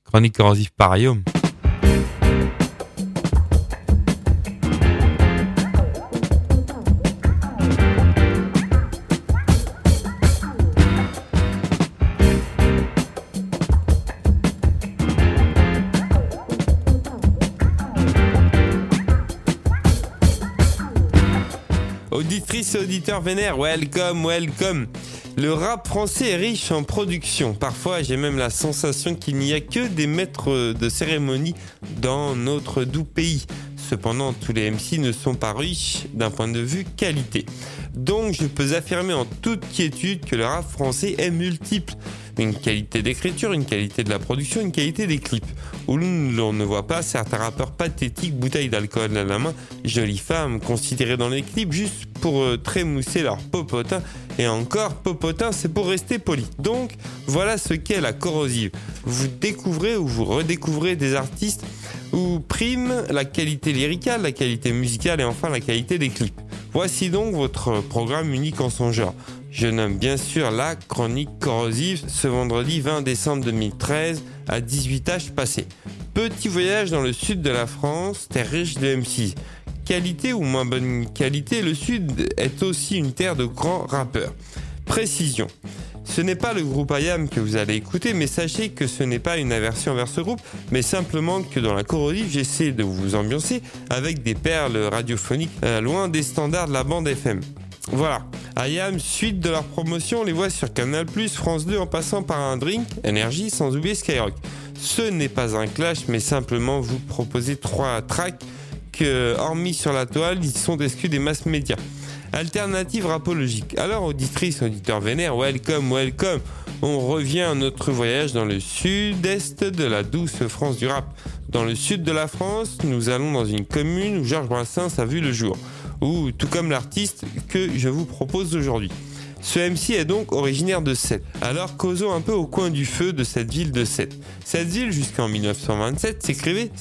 Chronique corrosive par Guillaume. Auditrices et auditeurs vénères, welcome. Le rap français est riche en production. Parfois, j'ai même la sensation qu'il n'y a que des maîtres de cérémonie dans notre doux pays. Cependant, tous les MC ne sont pas riches d'un point de vue qualité. Donc, je peux affirmer en toute quiétude que le rap français est multiple. Une qualité d'écriture, une qualité de la production, une qualité des clips. Où l'on ne voit pas certains rappeurs pathétiques, bouteilles d'alcool à la main, jolies femmes considérées dans les clips juste pour trémousser leur popotin. Et encore, popotin, c'est pour rester poli. Donc, voilà ce qu'est la corrosive. Vous découvrez ou vous redécouvrez des artistes où prime la qualité lyricale, la qualité musicale et enfin la qualité des clips. Voici donc votre programme unique en son genre. Je nomme bien sûr la chronique corrosive ce vendredi 20 décembre 2013 à 18h passé. Petit voyage dans le sud de la France, terre riche de MC. Qualité ou moins bonne qualité, le sud est aussi une terre de grands rappeurs. Précision. Ce n'est pas le groupe IAM que vous allez écouter, mais sachez que ce n'est pas une aversion envers ce groupe, mais simplement que dans la corrosive, j'essaie de vous ambiancer avec des perles radiophoniques loin des standards de la bande FM. Voilà, IAM, suite de leur promotion, on les voit sur Canal+, France 2 en passant par un drink, Énergie, sans oublier Skyrock. Ce n'est pas un clash, mais simplement vous proposer 3 tracks que, hormis sur la toile, ils sont exclus des masses médias. Alternative rapologique. Alors, auditrices, auditeurs vénères, welcome. On revient à notre voyage dans le sud-est de la douce France du rap. Dans le sud de la France, nous allons dans une commune où Georges Brassens a vu le jour. Ou tout comme l'artiste que je vous propose aujourd'hui. Ce MC est donc originaire de Sète. Alors causons un peu au coin du feu de cette ville de Sète. Cette ville jusqu'en 1927 s'écrivait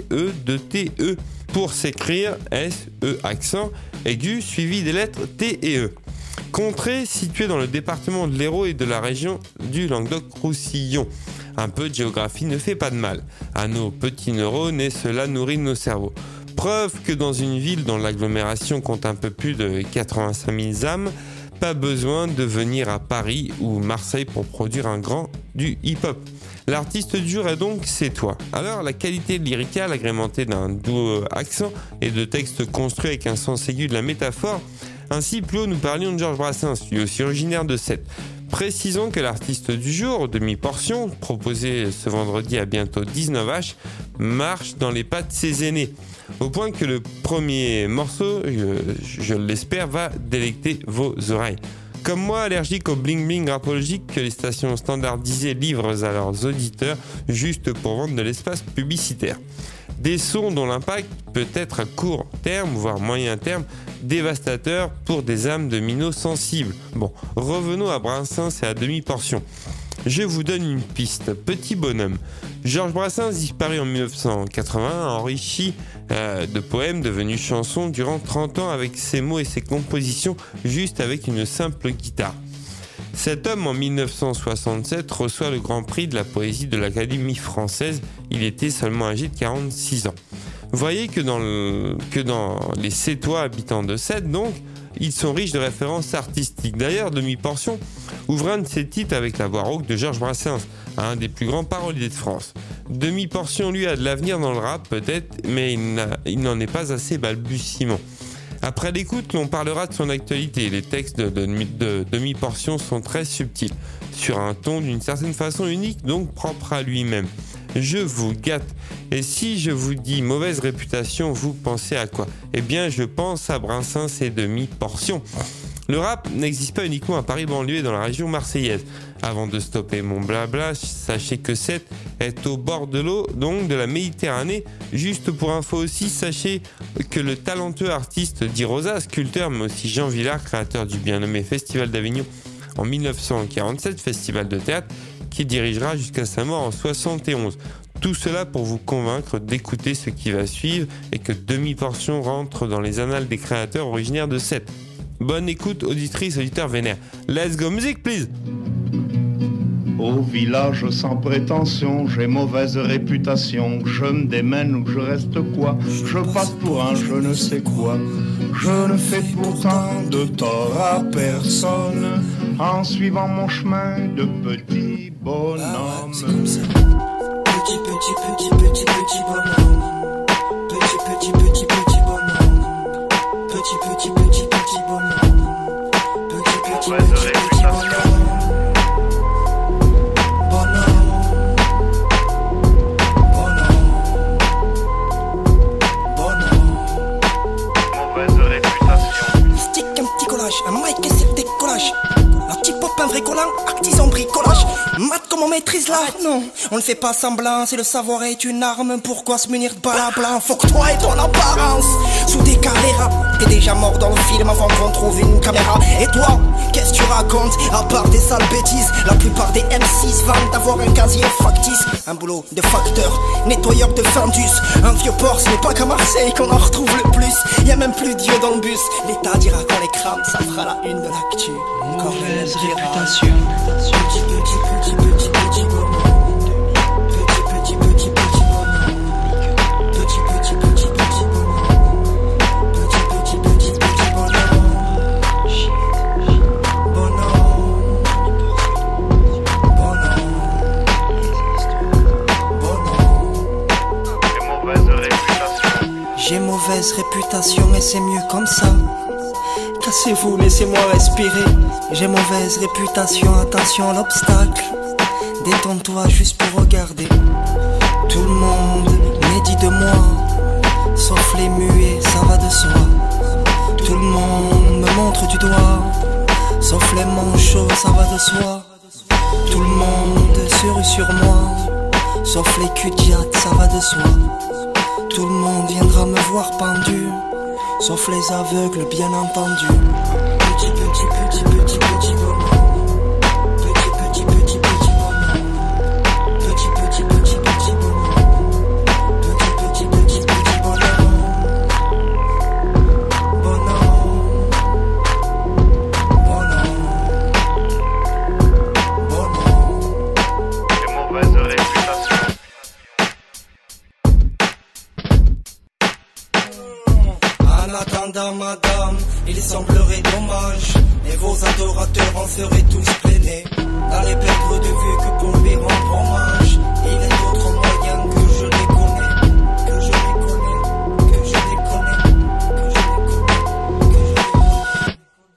C-E-T-E pour s'écrire S-E accent aigu suivi des lettres T et E. Contrée située dans le département de l'Hérault et de la région du Languedoc-Roussillon. Un peu de géographie ne fait pas de mal. À nos petits neurones et cela nourrit nos cerveaux. Preuve que dans une ville dont l'agglomération compte un peu plus de 85 000 âmes, pas besoin de venir à Paris ou Marseille pour produire un grand du hip-hop. L'artiste du jour est donc C'est Toi. Alors la qualité lyricale agrémentée d'un doux accent et de textes construits avec un sens aigu de la métaphore. Ainsi plus haut nous parlions de Georges Brassens, lui aussi originaire de Sète. Précisons que l'artiste du jour, demi-portion, proposé ce vendredi à bientôt 19h, marche dans les pas de ses aînés. Au point que le premier morceau, je l'espère, va délecter vos oreilles. Comme moi, allergique au bling-bling rapologique que les stations standardisées livrent à leurs auditeurs juste pour vendre de l'espace publicitaire. Des sons dont l'impact peut être à court terme, voire moyen terme, dévastateur pour des âmes de minots sensibles. Bon, revenons à Brassens et à demi-portion. Je vous donne une piste, petit bonhomme. Georges Brassens disparu en 1981, enrichi de poèmes devenus chansons durant 30 ans avec ses mots et ses compositions juste avec une simple guitare. Cet homme, en 1967, reçoit le Grand Prix de la poésie de l'Académie française. Il était seulement âgé de 46 ans. Vous voyez que dans les Sétois habitants de Sète, donc, ils sont riches de références artistiques. D'ailleurs, Demi-Portion ouvre un de ses titres avec la voix rauque de Georges Brassens, un des plus grands paroliers de France. Demi-Portion, lui, a de l'avenir dans le rap, peut-être, mais il n'en est pas assez balbutiement. Après l'écoute, l'on parlera de son actualité. Les textes de Demi-Portion sont très subtils, sur un ton d'une certaine façon unique, donc propre à lui-même. Je vous gâte. Et si je vous dis mauvaise réputation, vous pensez à quoi ? Eh bien, je pense à Brassens et Demi-Portion. Le rap n'existe pas uniquement à Paris banlieue et dans la région marseillaise. Avant de stopper mon blabla, sachez que Sète est au bord de l'eau, donc de la Méditerranée. Juste pour info aussi, sachez que le talentueux artiste Di Rosa, sculpteur, mais aussi Jean Villard, créateur du bien nommé Festival d'Avignon en 1947, festival de théâtre, qui dirigera jusqu'à sa mort en 71. Tout cela pour vous convaincre d'écouter ce qui va suivre et que Demi-Portion rentre dans les annales des créateurs originaires de Sète. Bonne écoute, auditrices, auditeurs vénères. Let's go, music please! Au village sans prétention, j'ai mauvaise réputation. Je me démène ou je reste quoi? Je passe pour un je ne sais quoi. Je ne fais pourtant de tort à personne en suivant mon chemin de petit bonhomme. Petit bonhomme. Petit bonhomme. Petit bonhomme. Mauvaise réputation. Un mic et c'est décollage. La petite pop, un vrai collant, artisan bricolage. Mat comme on maîtrise l'art, non, on ne fait pas semblant. Si le savoir est une arme, pourquoi se munir de balles à blanc? Faut que toi et ton apparence sous des caméras. T'es déjà mort dans le film avant qu'on trouve une caméra. Et toi, qu'est-ce que tu racontes? À part des sales bêtises, la plupart des M6 vantent d'avoir un casier factice. Un boulot de facteur, nettoyeur de Findus. Un vieux port, ce n'est pas qu'à Marseille qu'on en retrouve le plus. Y'a même plus Dieu dans le bus. L'État dira qu'on les crame, ça fera la une de l'actu. Mauvaise réputation. Petit bonhomme. Petit bonhomme. Petit bonhomme. Petit bonhomme. J'ai mauvaise réputation et c'est mieux comme ça. Cassez-vous, laissez-moi respirer. J'ai mauvaise réputation, attention l'obstacle. Détends-toi juste pour regarder. Tout le monde médit de moi, sauf les muets, ça va de soi. Tout le monde me montre du doigt, sauf les manchots, ça va de soi. Tout le monde se rue sur moi, sauf les cudiates, ça va de soi. Tout le monde viendra me voir pendu, sauf les aveugles bien entendu. Petit bonhomme. Petit bonhomme. Petit bonhomme. J'ai mauvaise réputation. En attendant, madame, il semblerait dommage, et vos adorateurs en seraient tous peinés. N'allez perdre de vue que pour lui rendre hommage. Il est d'autres moyens que je les connais, que je les connais, que je les connais, que je les connais, que je les connais.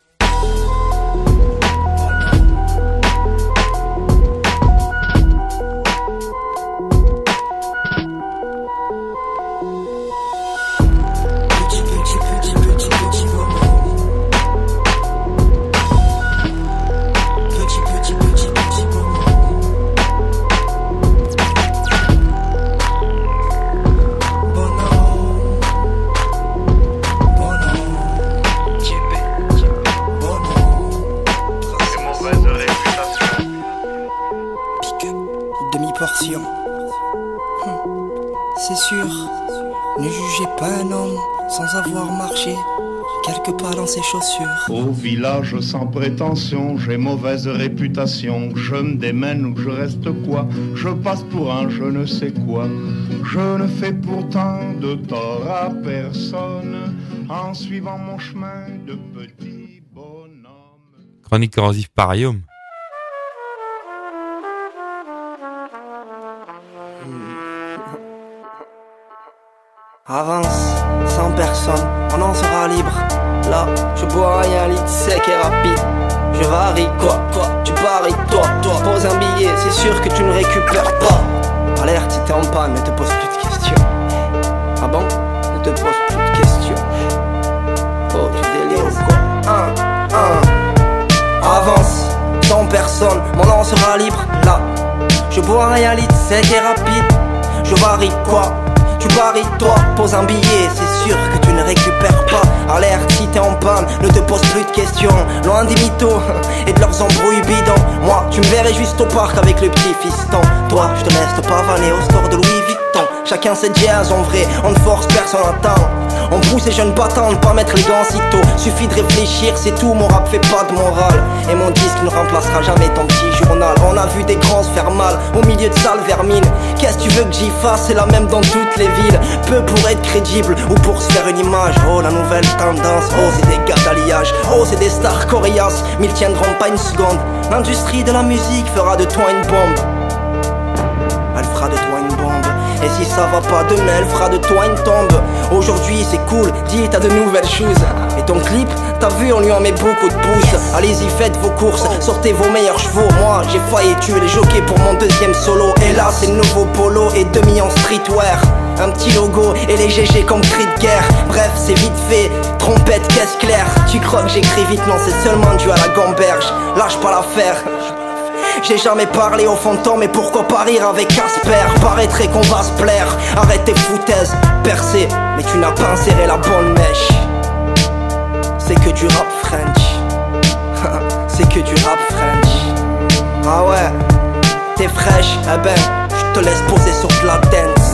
Petit bonhomme. Petit bonhomme. J'ai mauvaise réputation. Pick-up, demi-portion. C'est sûr, ne jugez pas un homme sans avoir marché quelques pas dans ses chaussures. Au village sans prétention, j'ai mauvaise réputation. Je me démène ou je reste quoi? Je passe pour un je ne sais quoi. Je ne fais pourtant de tort à personne en suivant mon chemin de petit bonhomme. Chronique corrosive par Guillaume. Avance, sans personne, on en sera libre. Là, je bois rien, litre sec et rapide. Je varie quoi, tu paries toi. Pose un billet, c'est sûr que tu ne récupères pas. Alerte, si t'es en panne, ne te pose plus de questions. Ah bon? Ne te pose plus de questions. Oh, tu délires ou quoi? Avance, sans personne, mon nom sera libre. Là, je bois rien, litre sec et rapide. Je varie quoi? Tu paries toi, pose un billet, c'est sûr que tu ne récupères pas. Alerte, si t'es en panne, ne te pose plus de questions. Loin des mythos et de leurs embrouilles bidons. Moi, tu me verrais juste au parc avec le petit fiston. Toi, je te laisse te pavaner au store de Louis Vuitton. Chacun ses jazz en vrai, on ne force personne à temps. On pousse les jeunes battants de pas mettre les gants si tôt. Suffit de réfléchir, c'est tout, mon rap fait pas de morale. Et mon disque ne remplacera jamais ton petit journal. On a vu des grands se faire mal, au milieu de sales vermines. Qu'est-ce que tu veux que j'y fasse, c'est la même dans toutes les villes. Peu pour être crédible, ou pour se faire une image. Oh la nouvelle tendance, oh c'est des gars d'alliage. Oh c'est des stars coriaces, mais ils tiendront pas une seconde. L'industrie de la musique fera de toi une bombe. Elle fera de toi une bombe. Et si ça va pas demain, elle fera de toi une tombe. Aujourd'hui c'est cool, dis t'as de nouvelles choses. Et ton clip, t'as vu, on lui en met beaucoup de pouces. Allez-y, faites vos courses, sortez vos meilleurs chevaux. Moi j'ai failli tuer les jockeys pour mon deuxième solo. Et là c'est le nouveau polo et demi en streetwear. Un petit logo et les GG comme cri de guerre. Bref c'est vite fait, trompette, caisse claire. Tu crois que j'écris vite, non c'est seulement dû à la gamberge. Lâche pas l'affaire. J'ai jamais parlé aux fantômes, mais pourquoi pas rire avec Casper? Paraîtrait qu'on va se plaire. Arrête tes foutaises, percé, mais tu n'as pas inséré la bonne mèche. C'est que du rap French. C'est que du rap French. Ah ouais, t'es fraîche, eh ben, je te laisse poser sur de la dance.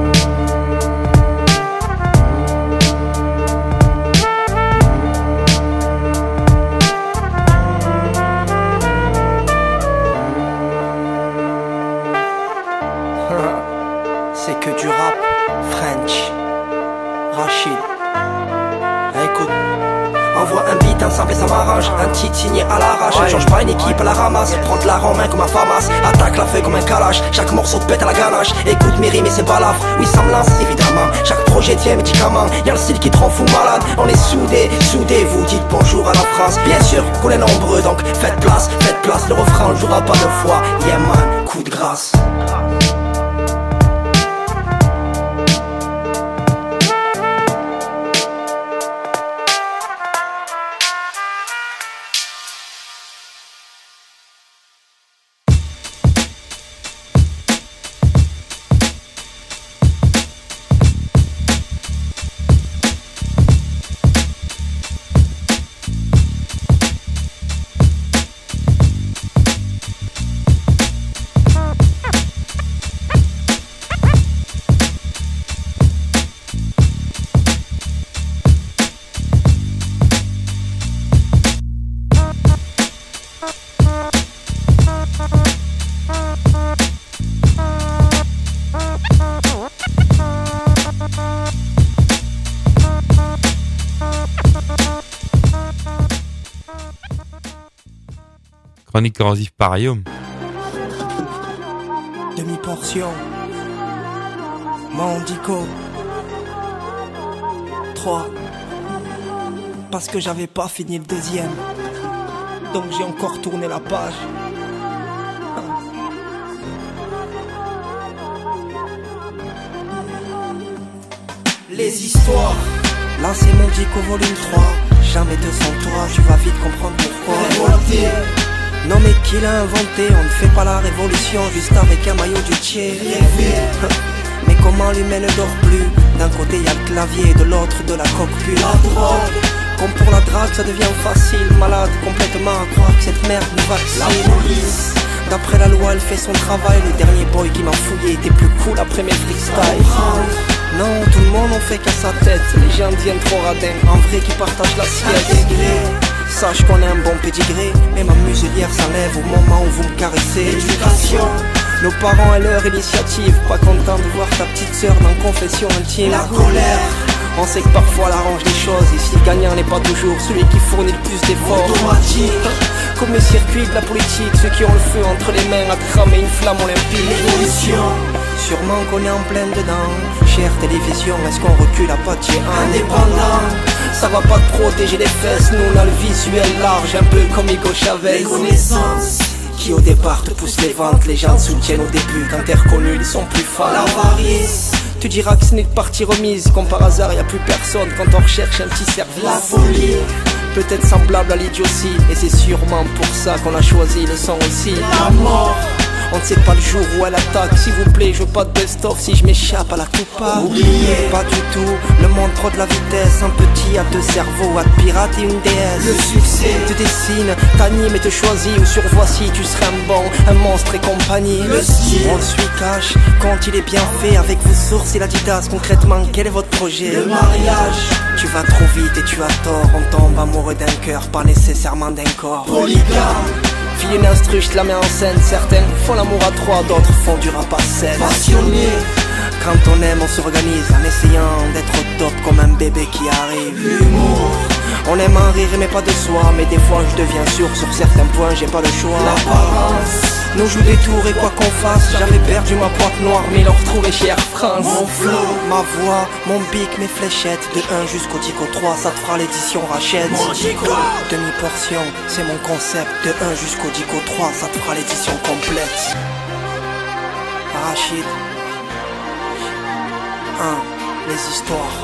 C'est que du rap French. Rachid. Écoute, envoie un beat, un sample et ça m'arrange. Un titre signé à l'arrache. Ouais. Change pas une équipe à la ramasse. Prends de la en main comme un famas. Attaque la feuille comme un kalash. Chaque morceau te pète à la ganache. Écoute mes rimes et c'est balafre. Oui ça me lance évidemment. Chaque projet tient médicament. Y'a le style qui te rend fou malade. On est soudés, soudés. Vous dites bonjour à la France. Bien sûr qu'on est nombreux donc faites place. Le refrain on jouera pas deux fois. Yeah man, coup de grâce. Chronique corrosive par Ayom. Demi-portion. Mandico. 3. Parce que j'avais pas fini le deuxième. Donc j'ai encore tourné la page. Les histoires. Là c'est Mandico volume 3. Jamais 200 toi, tu vas vite comprendre pourquoi. Révolté. Non mais qui l'a inventé? On ne fait pas la révolution juste avec un maillot du Tché. Mais comment l'humain ne dort plus? D'un côté y a le clavier, de l'autre de la coque pure. La drogue. Comme pour la drague ça devient facile. Malade complètement à croire que cette merde nous vaccine. La police. D'après la loi elle fait son travail. Le dernier boy qui m'a fouillé était plus cool après mes freestyles. Non tout le monde en fait qu'à sa tête. Les gens deviennent trop radins. En vrai qui partagent l'assiette. Sache qu'on est un bon pédigré. Mais ma muselière s'enlève au moment où vous me caressez. Éducation. Nos parents et leur initiative. Pas content de voir ta petite sœur dans confession intime. La colère. On sait que parfois elle arrange les choses. Et si le gagnant n'est pas toujours celui qui fournit le plus d'efforts. Automatique. Comme les circuits de la politique. Ceux qui ont le feu entre les mains à cramer une flamme olympique. L'évolution. Sûrement qu'on est en pleine dedans. Chère télévision, est-ce qu'on recule à pas de géant? Indépendant. Ça va pas te protéger les fesses. Nous on a le visuel large, un peu comme Hugo Chavez. Les connaissances qui au départ te poussent les ventes. Les gens te soutiennent au début, quand t'es reconnu ils sont plus fans. L'avarice. Tu diras que ce n'est que partie remise. Comme par hasard y a plus personne quand on recherche un petit service. La folie. Peut-être semblable à l'idiotie. Et c'est sûrement pour ça qu'on a choisi le son aussi. La mort. On ne sait pas le jour où elle attaque. S'il vous plaît, je veux pas de best-of si je m'échappe à la coupa. Oubliez pas du tout, le monde trop de la vitesse. Un petit à deux cerveaux, à te pirater une déesse. le succès, Te dessine, t'anime et te choisit. Ou sur voici, tu serais un bon, un monstre et compagnie. le style, On le suit cash quand il est bien fait. Avec vos sources et l'Adidas, concrètement, quel est votre projet? le mariage, Tu vas trop vite et tu as tort. On tombe amoureux d'un cœur, pas nécessairement d'un corps. polygame, File une instru, je la mets en scène. Certaines font l'amour à trois, d'autres font du rap à scène. passionné, Quand on aime, on s'organise en essayant d'être au top comme un bébé qui arrive. l'humour, On aime en rire mais pas de soi. Mais des fois je deviens sûr sur certains points, j'ai pas le choix. l'apparence, Nous joue des tours et quoi qu'on fasse, j'avais perdu ma boîte noire mais l'ont retrouvée chez Air France. mon flow, Ma voix, mon bic, mes fléchettes, de 1 jusqu'au Dico 3, ça te fera l'édition Rachette. mon dico, Demi-portion, c'est mon concept, de 1 jusqu'au Dico 3, ça te fera l'édition complète. Rachid 1. Les histoires.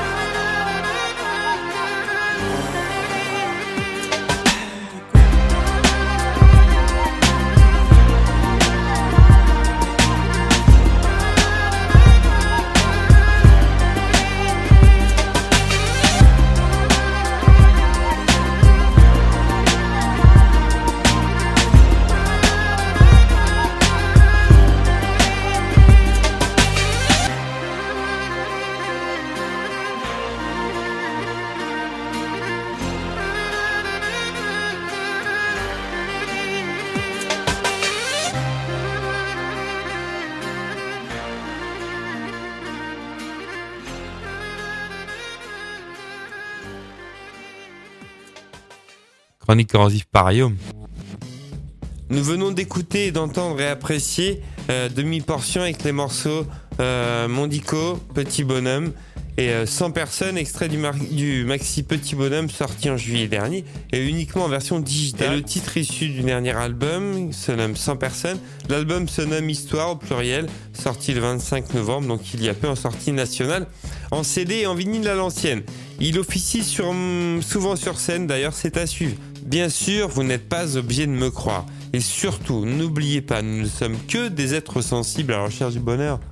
Chronique corrosive par Guillaume. Nous venons d'écouter, et d'entendre et apprécier Demi-portion avec les morceaux Mondico, Petit Bonhomme et 100 personnes, extrait du maxi Petit Bonhomme sorti en juillet dernier et uniquement en version digitale. Et le titre issu du dernier album se nomme 100 personnes. L'album se nomme Histoire au pluriel, sorti le 25 novembre, donc il y a peu, en sortie nationale, en CD et en vinyle à l'ancienne. Il officie souvent sur scène, d'ailleurs c'est à suivre. Bien sûr, vous n'êtes pas obligé de me croire. Et surtout, n'oubliez pas, nous ne sommes que des êtres sensibles à la recherche du bonheur.